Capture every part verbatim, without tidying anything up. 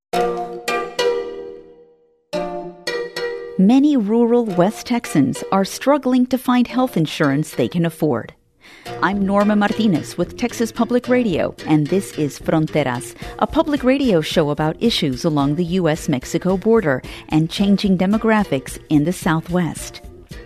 Many rural West Texans are struggling to find health insurance they can afford. I'm Norma Martinez with Texas Public Radio, and this is Fronteras, a public radio show about issues along the U S Mexico border and changing demographics in the Southwest.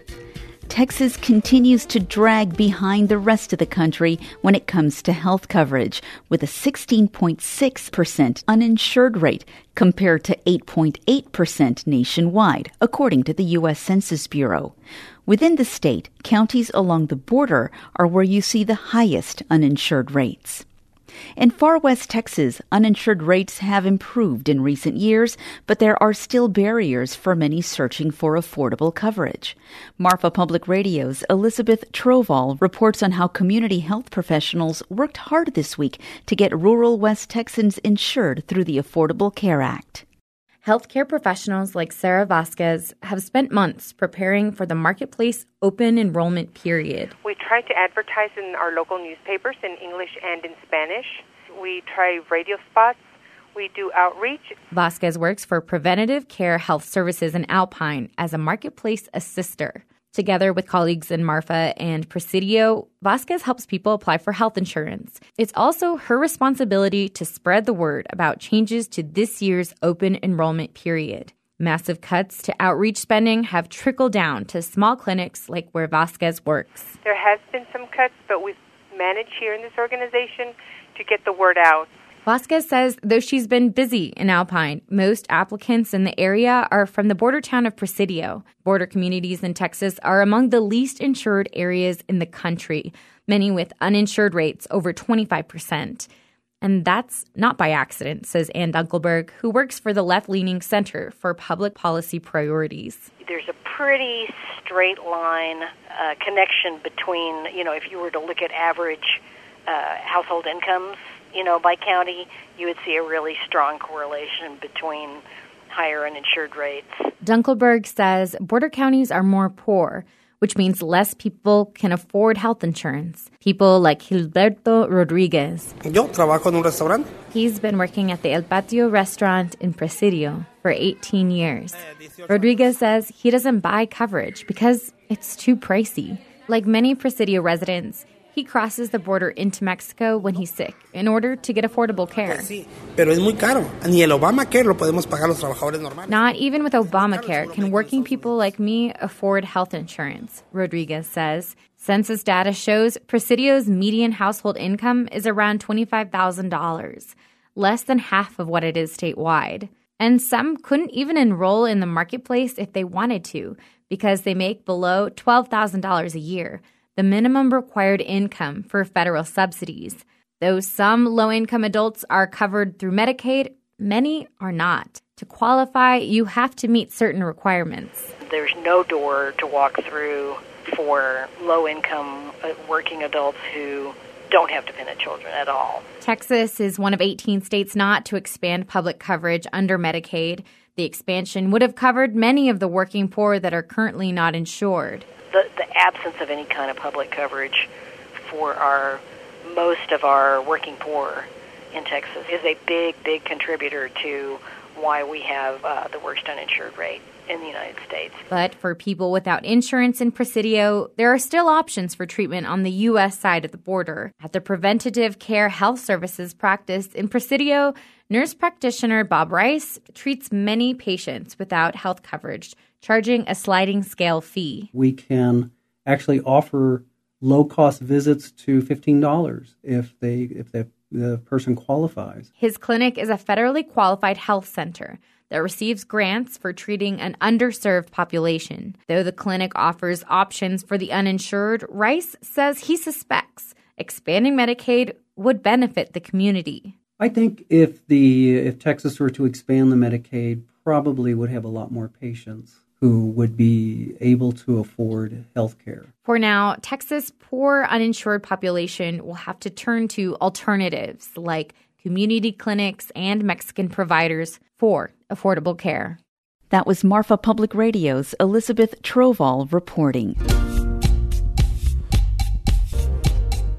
Texas continues to drag behind the rest of the country when it comes to health coverage, with a sixteen point six percent uninsured rate compared to eight point eight percent nationwide, according to the U S Census Bureau. Within the state, counties along the border are where you see the highest uninsured rates. In far west Texas, uninsured rates have improved in recent years, but there are still barriers for many searching for affordable coverage. Marfa Public Radio's Elizabeth Troval reports on how community health professionals worked hard this week to get rural West Texans insured through the Affordable Care Act. Healthcare professionals like Sarah Vasquez have spent months preparing for the Marketplace open enrollment period. We try to advertise in our local newspapers in English and in Spanish. We try radio spots. We do outreach. Vasquez works for Preventative Care Health Services in Alpine as a Marketplace assister. Together with colleagues in Marfa and Presidio, Vasquez helps people apply for health insurance. It's also her responsibility to spread the word about changes to this year's open enrollment period. Massive cuts to outreach spending have trickled down to small clinics like where Vasquez works. There has been some cuts, but we've managed here in this organization to get the word out. Vasquez says though she's been busy in Alpine, most applicants in the area are from the border town of Presidio. Border communities in Texas are among the least insured areas in the country, many with uninsured rates over twenty-five percent. And that's not by accident, says Ann Dunkelberg, who works for the left-leaning Center for Public Policy Priorities. There's a pretty straight line uh, connection between, you know, if you were to look at average uh, household incomes, you know, by county, you would see a really strong correlation between higher uninsured rates. Dunkelberg says border counties are more poor, which means less people can afford health insurance. People like Gilberto Rodriguez. Yo trabajo en un restaurante. He's been working at the El Patio restaurant in Presidio for eighteen years. Rodriguez says he doesn't buy coverage because it's too pricey. Like many Presidio residents, he crosses the border into Mexico when he's sick in order to get affordable care. Sí, pero es muy caro. Ni el Obamacare lo podemos pagar los trabajadores normales. Not even with Obamacare can working people like me afford health insurance, Rodriguez says. Census data shows Presidio's median household income is around twenty-five thousand dollars, less than half of what it is statewide. And some couldn't even enroll in the Marketplace if they wanted to because they make below twelve thousand dollars a year, the minimum required income for federal subsidies. Though some low-income adults are covered through Medicaid, many are not. To qualify, you have to meet certain requirements. There's no door to walk through for low-income working adults who don't have dependent children at all. Texas is one of eighteen states not to expand public coverage under Medicaid. The expansion would have covered many of the working poor that are currently not insured. The, the absence of any kind of public coverage for our most of our working poor in Texas is a big, big contributor to why we have uh, the worst uninsured rate in the United States. But for people without insurance in Presidio, there are still options for treatment on the U S side of the border. At the Preventative Care Health Services practice in Presidio, nurse practitioner Bob Rice treats many patients without health coverage, charging a sliding scale fee. We can actually offer low-cost visits to fifteen dollars if they if the, the person qualifies. His clinic is a federally qualified health center that receives grants for treating an underserved population. Though the clinic offers options for the uninsured, Rice says he suspects expanding Medicaid would benefit the community. I think if the if Texas were to expand the Medicaid, probably would have a lot more patients who would be able to afford health care. For now, Texas' poor uninsured population will have to turn to alternatives like community clinics and Mexican providers for affordable care. That was Marfa Public Radio's Elizabeth Troval reporting.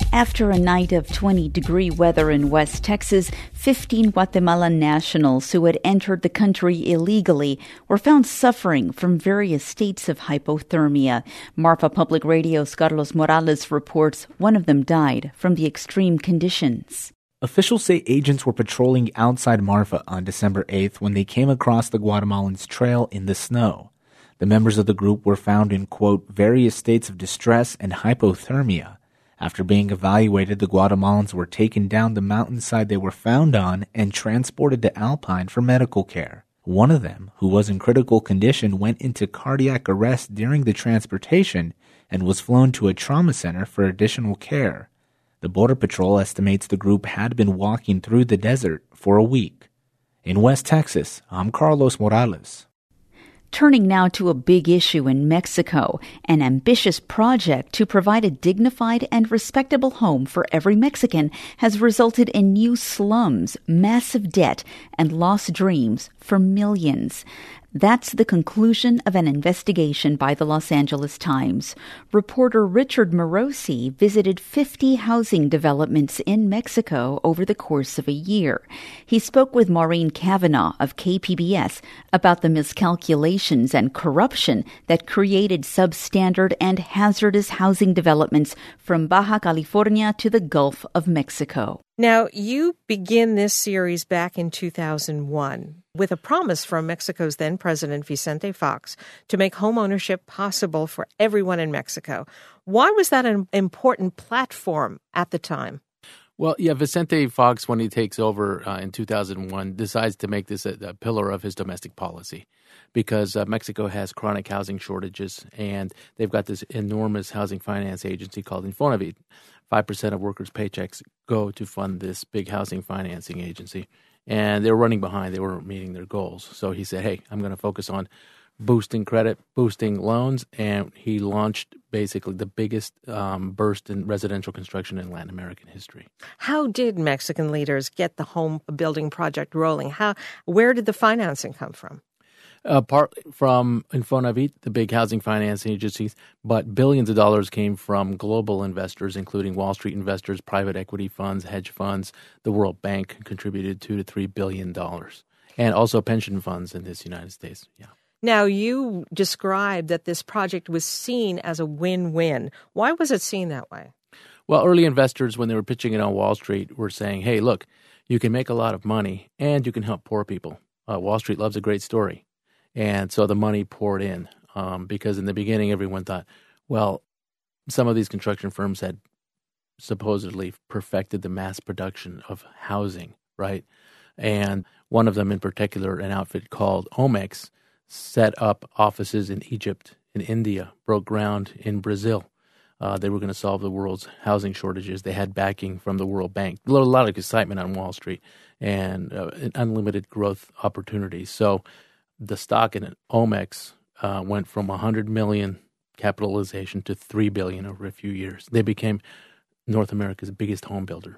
After a night of twenty-degree weather in West Texas, fifteen Guatemalan nationals who had entered the country illegally were found suffering from various states of hypothermia. Marfa Public Radio's Carlos Morales reports one of them died from the extreme conditions. Officials say agents were patrolling outside Marfa on December eighth when they came across the Guatemalans' trail in the snow. The members of the group were found in, quote, various states of distress and hypothermia. After being evaluated, the Guatemalans were taken down the mountainside they were found on and transported to Alpine for medical care. One of them, who was in critical condition, went into cardiac arrest during the transportation and was flown to a trauma center for additional care. The Border Patrol estimates the group had been walking through the desert for a week. In West Texas, I'm Carlos Morales. Turning now to a big issue in Mexico, an ambitious project to provide a dignified and respectable home for every Mexican has resulted in new slums, massive debt, and lost dreams for millions. That's the conclusion of an investigation by the Los Angeles Times. Reporter Richard Morosi visited fifty housing developments in Mexico over the course of a year. He spoke with Maureen Cavanaugh of K P B S about the miscalculations and corruption that created substandard and hazardous housing developments from Baja California to the Gulf of Mexico. Now, you begin this series back in two thousand one with a promise from Mexico's then President Vicente Fox to make home ownership possible for everyone in Mexico. Why was that an important platform at the time? Well, yeah, Vicente Fox, when he takes over uh, in two thousand one, decides to make this a, a pillar of his domestic policy because uh, Mexico has chronic housing shortages, and they've got this enormous housing finance agency called Infonavit. five percent of workers' paychecks go to fund this big housing financing agency, and they were running behind. They weren't meeting their goals. So he said, hey, I'm going to focus on boosting credit, boosting loans, and he launched basically the biggest um, burst in residential construction in Latin American history. How did Mexican leaders get the home building project rolling? How, where did the financing come from? Uh, part from Infonavit, the big housing finance agencies, but billions of dollars came from global investors, including Wall Street investors, private equity funds, hedge funds. The World Bank contributed two to three billion dollars, and also pension funds in this United States. Yeah. Now, you described that this project was seen as a win-win. Why was it seen that way? Well, early investors, when they were pitching it on Wall Street, were saying, hey, look, you can make a lot of money and you can help poor people. Uh, Wall Street loves a great story. And so the money poured in um, because in the beginning, everyone thought, well, some of these construction firms had supposedly perfected the mass production of housing, right? And one of them in particular, an outfit called Omex, set up offices in Egypt, in India, broke ground in Brazil. Uh, they were going to solve the world's housing shortages. They had backing from the World Bank. A lot of excitement on Wall Street and uh, unlimited growth opportunities. So the stock in Omex uh, went from one hundred million dollars capitalization to three billion dollars over a few years. They became North America's biggest home builder.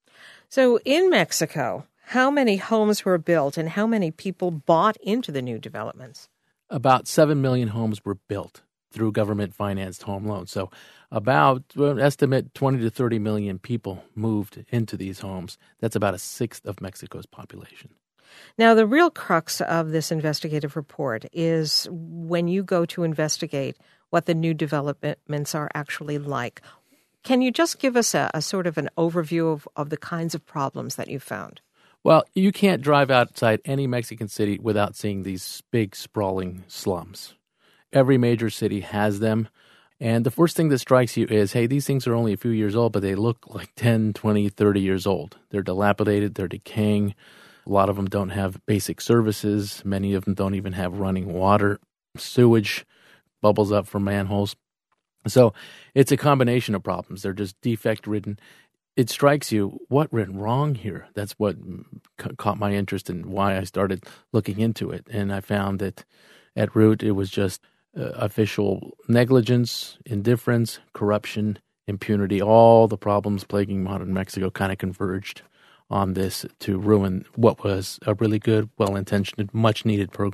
So in Mexico, how many homes were built and how many people bought into the new developments? About seven million homes were built through government-financed home loans. So about, well, estimate twenty to thirty million people moved into these homes. That's about a sixth of Mexico's population. Now, the real crux of this investigative report is when you go to investigate what the new developments are actually like. Can you just give us a, a sort of an overview of, of the kinds of problems that you found? Well, you can't drive outside any Mexican city without seeing these big, sprawling slums. Every major city has them. And the first thing that strikes you is, hey, these things are only a few years old, but they look like ten, twenty, thirty years old. They're dilapidated. They're decaying. A lot of them don't have basic services. Many of them don't even have running water. Sewage bubbles up from manholes. So it's a combination of problems. They're just defect-ridden. It strikes you, what went wrong here? That's what ca- caught my interest and why I started looking into it. And I found that at root, it was just uh, official negligence, indifference, corruption, impunity. All the problems plaguing modern Mexico kind of converged on this to ruin what was a really good, well-intentioned, much-needed program.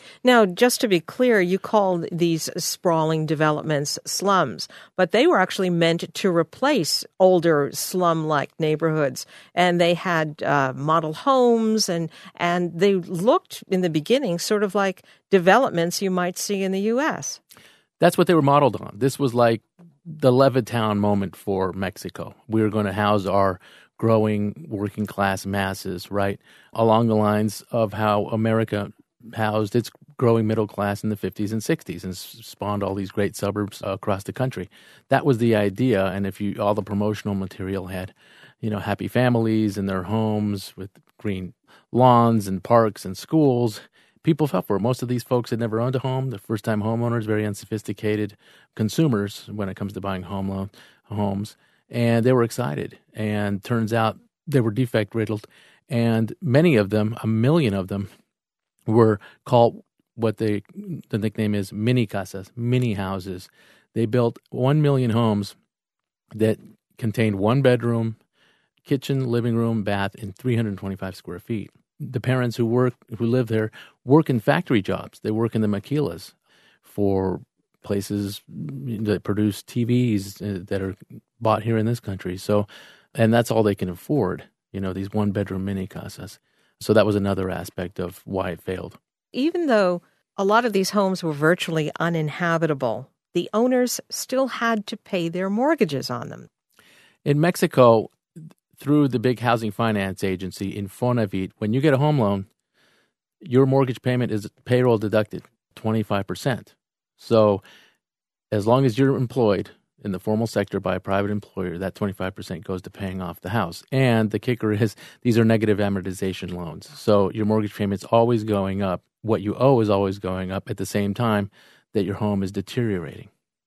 Now, just to be clear, you called these sprawling developments slums, but they were actually meant to replace older slum-like neighborhoods. And they had uh, model homes, and, and they looked in the beginning sort of like developments you might see in the U S. That's what they were modeled on. This was like the Levittown moment for Mexico. We were going to house our growing working class masses, right, along the lines of how America housed its growing middle class in the fifties and sixties and spawned all these great suburbs uh, across the country. That was the idea. And if you, all the promotional material had, you know, happy families in their homes with green lawns and parks and schools, people fell for it. Most of these folks had never owned a home. They're first-time homeowners, very unsophisticated consumers when it comes to buying home loan homes. And they were excited. And turns out they were defect-riddled. And many of them, a million of them, were called what they, the nickname is mini casas, mini houses. They built one million homes that contained one bedroom, kitchen, living room, bath, and three hundred twenty-five square feet. The parents who work, who live there, work in factory jobs. They work in the maquilas for places that produce T Vs that are bought here in this country. So, and that's all they can afford, you know, these one-bedroom mini casas. So that was another aspect of why it failed. Even though a lot of these homes were virtually uninhabitable, the owners still had to pay their mortgages on them. In Mexico, through the big housing finance agency, Infonavit, when you get a home loan, your mortgage payment is payroll deducted, twenty-five percent. So as long as you're employed in the formal sector by a private employer, that twenty-five percent goes to paying off the house. And the kicker is these are negative amortization loans. So your mortgage payment's always going up. What you owe is always going up at the same time that your home is deteriorating.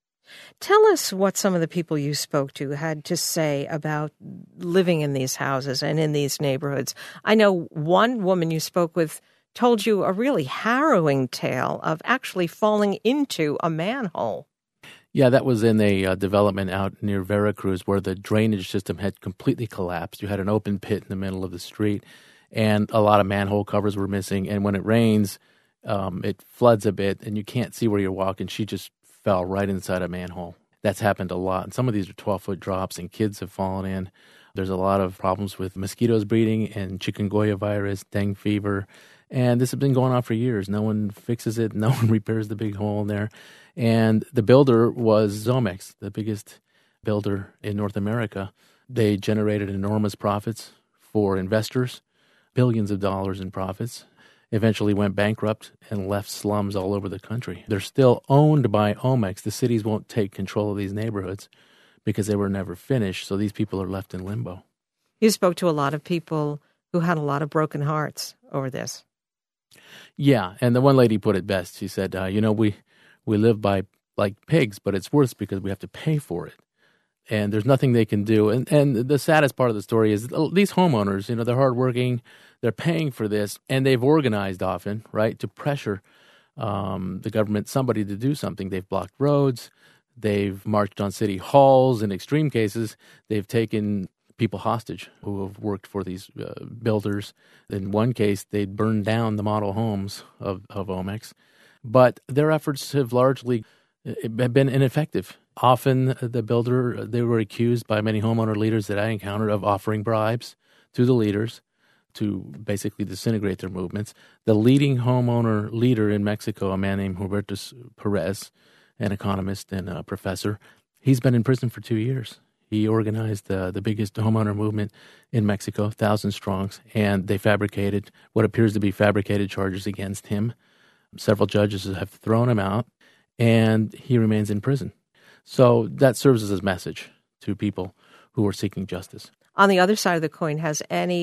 Tell us what some of the people you spoke to had to say about living in these houses and in these neighborhoods. I know one woman you spoke with told you a really harrowing tale of actually falling into a manhole. Yeah, that was in a uh, development out near Veracruz where the drainage system had completely collapsed. You had an open pit in the middle of the street, and a lot of manhole covers were missing. And when it rains, um, it floods a bit, and you can't see where you're walking. She just fell right inside a manhole. That's happened a lot. And some of these are twelve-foot drops, and kids have fallen in. There's a lot of problems with mosquitoes breeding and chikungunya virus, dengue fever. And this has been going on for years. No one fixes it. No one repairs the big hole in there. And the builder was Zomex, the biggest builder in North America. They generated enormous profits for investors, billions of dollars in profits, eventually went bankrupt and left slums all over the country. They're still owned by Omex. The cities won't take control of these neighborhoods because they were never finished. So these people are left in limbo. You spoke to a lot of people who had a lot of broken hearts over this. Yeah, and the one lady put it best. She said, uh, you know, we, we live by like pigs, but it's worse because we have to pay for it. And there's nothing they can do. And and the saddest part of the story is these homeowners, you know, they're hardworking, they're paying for this, and they've organized often, right, to pressure um, the government, somebody to do something. They've blocked roads, they've marched on city halls. In extreme cases, they've taken people hostage who have worked for these uh, builders. In one case, they'd burned down the model homes of, of Omex. But their efforts have largely been ineffective. Often the builder, they were accused by many homeowner leaders that I encountered of offering bribes to the leaders to basically disintegrate their movements. The leading homeowner leader in Mexico, a man named Hubertus Perez, an economist and a professor, he's been in prison for two years. He organized uh, the biggest homeowner movement in Mexico, thousand strongs, and they fabricated what appears to be fabricated charges against him. Several judges have thrown him out, and he remains in prison. So that serves as a message to people who are seeking justice. On the other side of the coin, has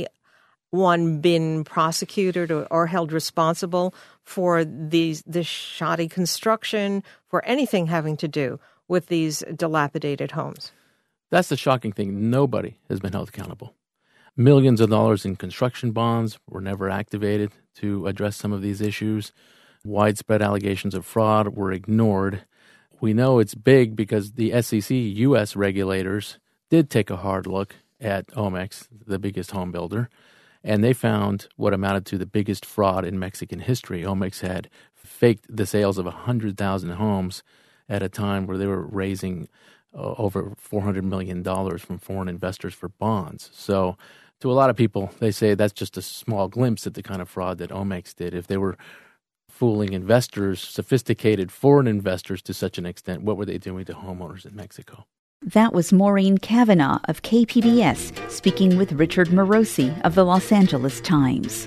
anyone been prosecuted or, or held responsible for these this shoddy construction, for anything having to do with these dilapidated homes? That's the shocking thing. Nobody has been held accountable. Millions of dollars in construction bonds were never activated to address some of these issues. Widespread allegations of fraud were ignored. We know it's big because the S E C, U S regulators, did take a hard look at Omex, the biggest home builder, And they found what amounted to the biggest fraud in Mexican history. Omex had faked the sales of one hundred thousand homes at a time where they were raising uh, over four hundred million dollars from foreign investors for bonds. So to a lot of people, they say that's just a small glimpse at the kind of fraud that Omex did. If they were fooling investors, sophisticated foreign investors to such an extent, what were they doing to homeowners in Mexico? That was Maureen Kavanaugh of K P B S speaking with Richard Morosi of the Los Angeles Times.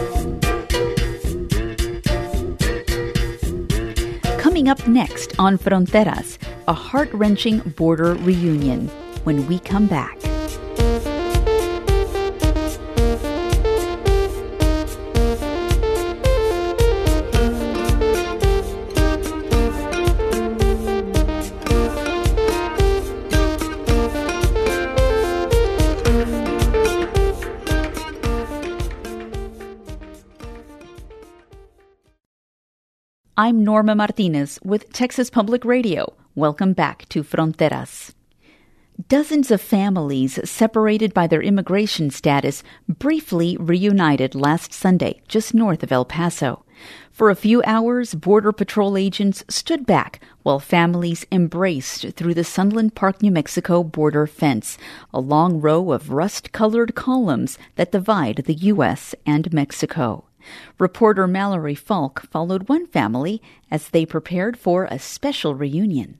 Coming up next on Fronteras, a heart-wrenching border reunion when we come back. I'm Norma Martinez with Texas Public Radio. Welcome back to Fronteras. Dozens of families separated by their immigration status briefly reunited last Sunday just north of El Paso. For a few hours, Border Patrol agents stood back while families embraced through the Sunland Park, New Mexico border fence, a long row of rust-colored columns that divide the U S and Mexico. Reporter Mallory Falk followed one family as they prepared for a special reunion.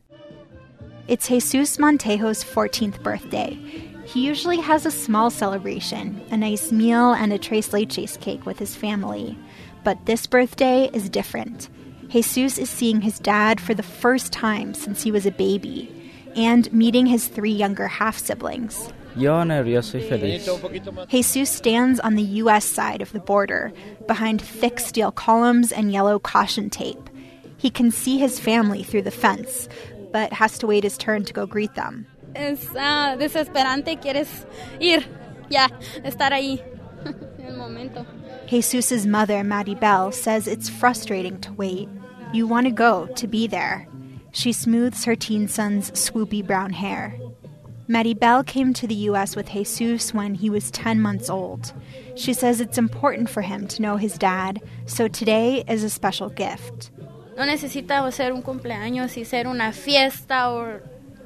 It's Jesus Montejo's fourteenth birthday. He usually has a small celebration, a nice meal and a tres leches cake with his family. But this birthday is different. Jesus is seeing his dad for the first time since he was a baby and meeting his three younger half-siblings. Yo nervioso y feliz. Jesus stands on the U S side of the border, behind thick steel columns and yellow caution tape. He can see his family through the fence, but has to wait his turn to go greet them. Es uh, desesperante, quieres ir, ya, estar ahí, en el momento. Jesus' mother, Maribel, says it's frustrating to wait. You want to go, to be there. She smooths her teen son's swoopy brown hair. Maribel came to the U S with Jesus when he was ten months old. She says it's important for him to know his dad, so today is a special gift. No necesita ser un cumpleaños y ser una fiesta o,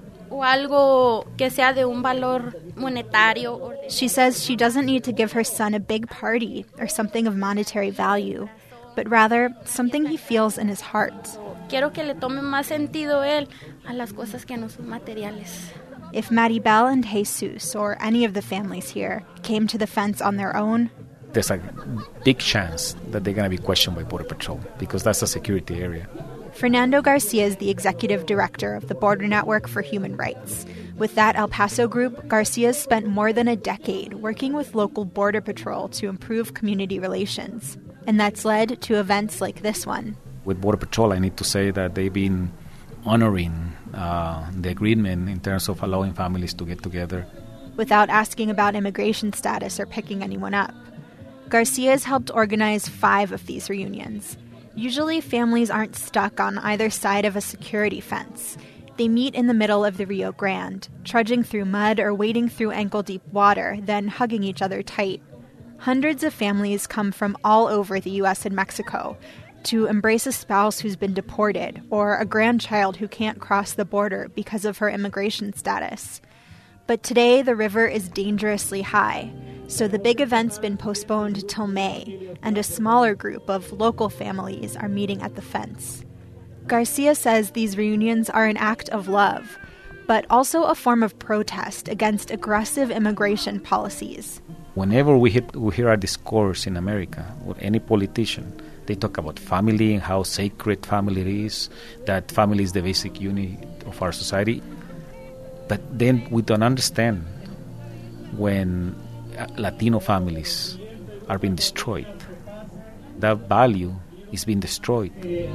o algo que sea de un valor monetario. Or de... She says she doesn't need to give her son a big party or something of monetary value, but rather something he feels in his heart. Quiero que le tome más sentido él a las cosas que no son materiales. If Maribel and Jesus, or any of the families here, came to the fence on their own, there's a big chance that they're going to be questioned by Border Patrol because that's a security area. Fernando Garcia is the executive director of the Border Network for Human Rights. With that El Paso group, Garcia's spent more than a decade working with local Border Patrol to improve community relations. And that's led to events like this one. With Border Patrol, I need to say that they've been honoring uh, the agreement in terms of allowing families to get together. Without asking about immigration status or picking anyone up. Garcia has helped organize five of these reunions. Usually families aren't stuck on either side of a security fence. They meet in the middle of the Rio Grande, trudging through mud or wading through ankle-deep water, then hugging each other tight. Hundreds of families come from all over the U S and Mexico to embrace a spouse who's been deported or a grandchild who can't cross the border because of her immigration status. But today, the river is dangerously high, so the big event's been postponed till May, and a smaller group of local families are meeting at the fence. Garcia says these reunions are an act of love, but also a form of protest against aggressive immigration policies. Whenever we, hit, we hear a discourse in America with any politician, they talk about family and how sacred family is, that family is the basic unit of our society. But then we don't understand when Latino families are being destroyed. That value is being destroyed.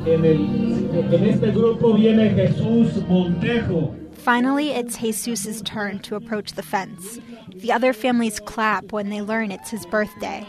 Finally, it's Jesus' turn to approach the fence. The other families clap when they learn it's his birthday.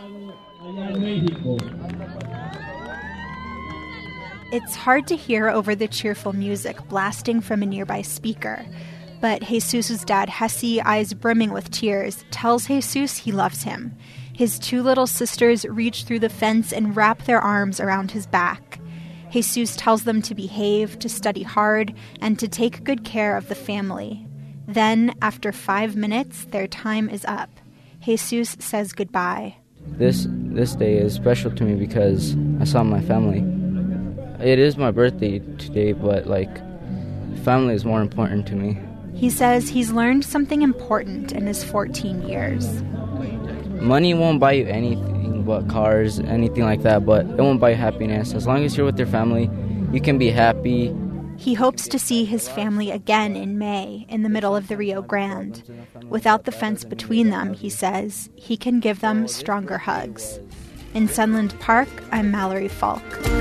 It's hard to hear over the cheerful music blasting from a nearby speaker. But Jesus' dad, Hesse, eyes brimming with tears, tells Jesus he loves him. His two little sisters reach through the fence and wrap their arms around his back. Jesus tells them to behave, to study hard, and to take good care of the family. Then, after five minutes, their time is up. Jesus says goodbye. This this day is special to me because I saw my family. It is my birthday today, but like, family is more important to me. He says he's learned something important in his fourteen years. Money won't buy you anything but cars, anything like that, but it won't buy you happiness. As long as you're with your family, you can be happy. He hopes to see his family again in May, in the middle of the Rio Grande. Without the fence between them, he says, he can give them stronger hugs. In Sunland Park, I'm Mallory Falk.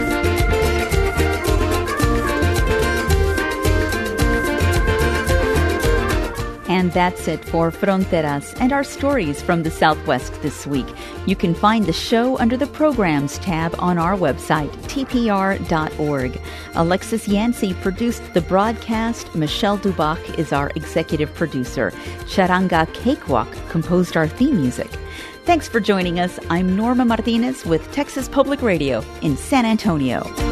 And that's it for Fronteras and our stories from the Southwest this week. You can find the show under the Programs tab on our website, T P R dot org. Alexis Yancey produced the broadcast. Michelle Dubach is our executive producer. Charanga Cakewalk composed our theme music. Thanks for joining us. I'm Norma Martinez with Texas Public Radio in San Antonio.